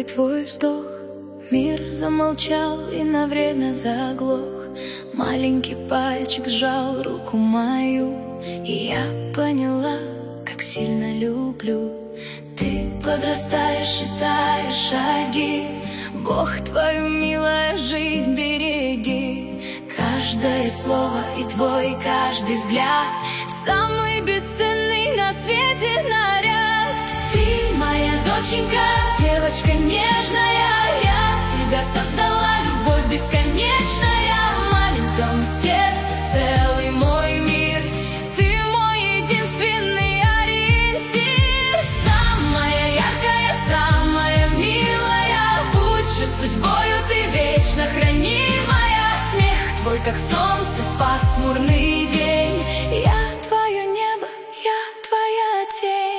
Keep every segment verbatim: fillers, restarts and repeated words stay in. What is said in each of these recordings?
твой вздох, мир замолчал и на время заглох. Маленький пальчик сжал руку мою, и я поняла, как сильно люблю. Ты подрастаешь, считаешь шаги, Бог твою, милая, жизнь береги. Каждое слово и твой каждый взгляд самый бесценный на свете наряд. Ты моя доченька, девочка нежная, я тебя создала, любовь бесконечная. В маленьком сердце целый мой мир, ты мой единственный ориентир. Самая яркая, самая милая, будь же судьбою ты вечно хранимая. Смех твой, как солнце в пасмурный день, я твое небо, я твоя тень.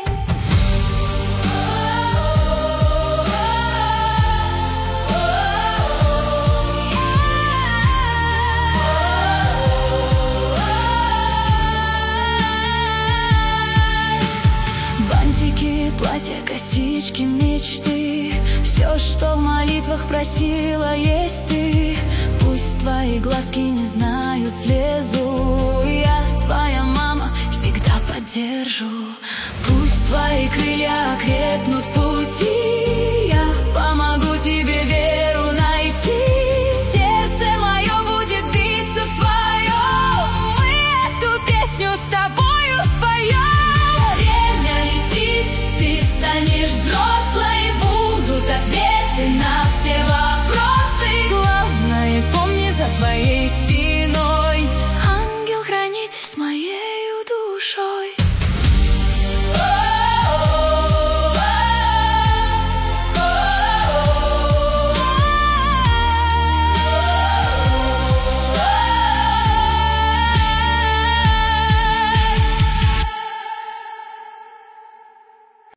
Бантики, платья, косички, мечты, все, что в молитвах просила, есть ты. Пусть твои глазки не знают слезу, я твоя мама, всегда поддержу. Пусть твои крылья крепнут в пути,